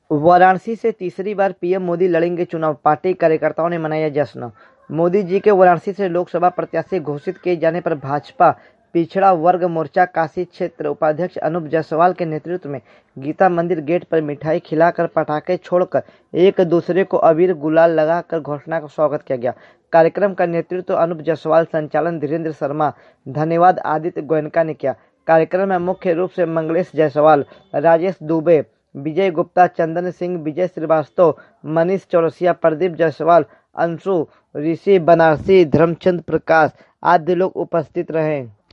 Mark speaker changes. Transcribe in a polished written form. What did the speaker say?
Speaker 1: वाराणसी से तीसरी बार पीएम मोदी लड़ेंगे चुनाव, पार्टी कार्यकर्ताओं ने मनाया जश्न। मोदी जी के वाराणसी से लोकसभा प्रत्याशी घोषित किए जाने पर भाजपा पिछड़ा वर्ग मोर्चा काशी क्षेत्र उपाध्यक्ष अनूप जायसवाल के नेतृत्व में गीता मंदिर गेट पर मिठाई खिलाकर पटाखे छोड़कर एक दूसरे को अबीर गुलाल लगाकर घोषणा का स्वागत किया गया। कार्यक्रम का नेतृत्व अनूप जायसवाल, संचालन धीरेन्द्र शर्मा, धन्यवाद आदित्य गोयनका ने किया। कार्यक्रम में मुख्य रूप से मंगलेश जायसवाल, राजेश दुबे, विजय गुप्ता, चंदन सिंह, विजय श्रीवास्तव, मनीष चौरसिया, प्रदीप जायसवाल, अंशु ऋषि बनारसी, धर्मचंद प्रकाश आदि लोग उपस्थित रहे।